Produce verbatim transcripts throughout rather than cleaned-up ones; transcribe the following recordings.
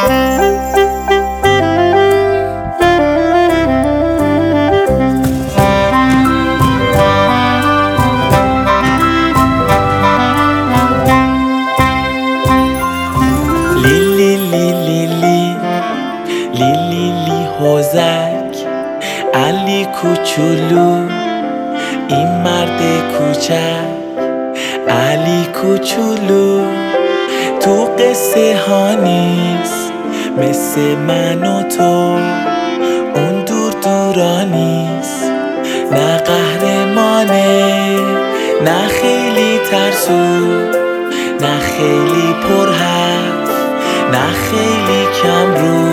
لیلی لیلی لی لیلی لی هوزک علی کوچولو این مرد کوچک علی کوچولو تو قصه ها نیست مثل من و تو اون دور دورا نیست نه قهرمانه نه خیلی ترسو نه خیلی پر حرف نه خیلی کم رو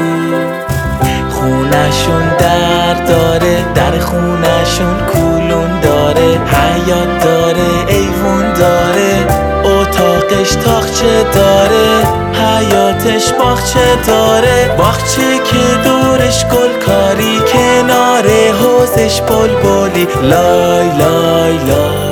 خونشون در داره در خونشون کولون داره حیاط داره ایوون داره اتاقش تاقچه داره حیاتش باغچه داره باغچه که دورش گلکاری کنار حوضش بلبلی لای لای لای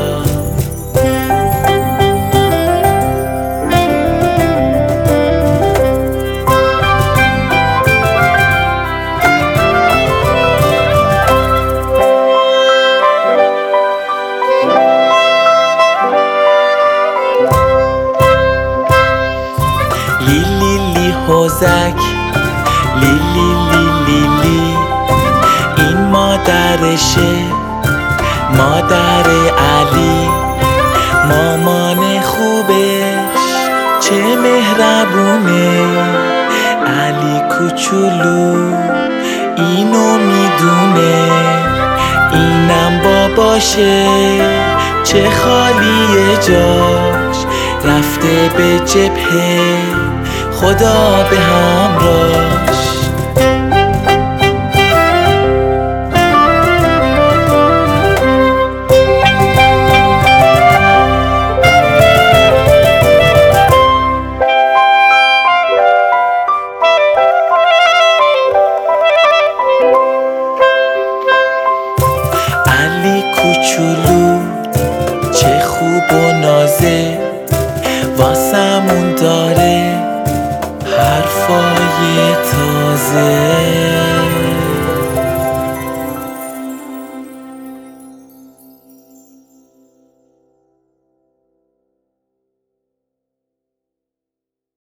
لیلی لی هوزک لیلی لیلی لی این مادرشه مادر علی مامان خوبش چه مهربونه علی کوچولو اینو میدونه اینم باباشه چه خالیه جاش رفته به جبهه خدا به همراهش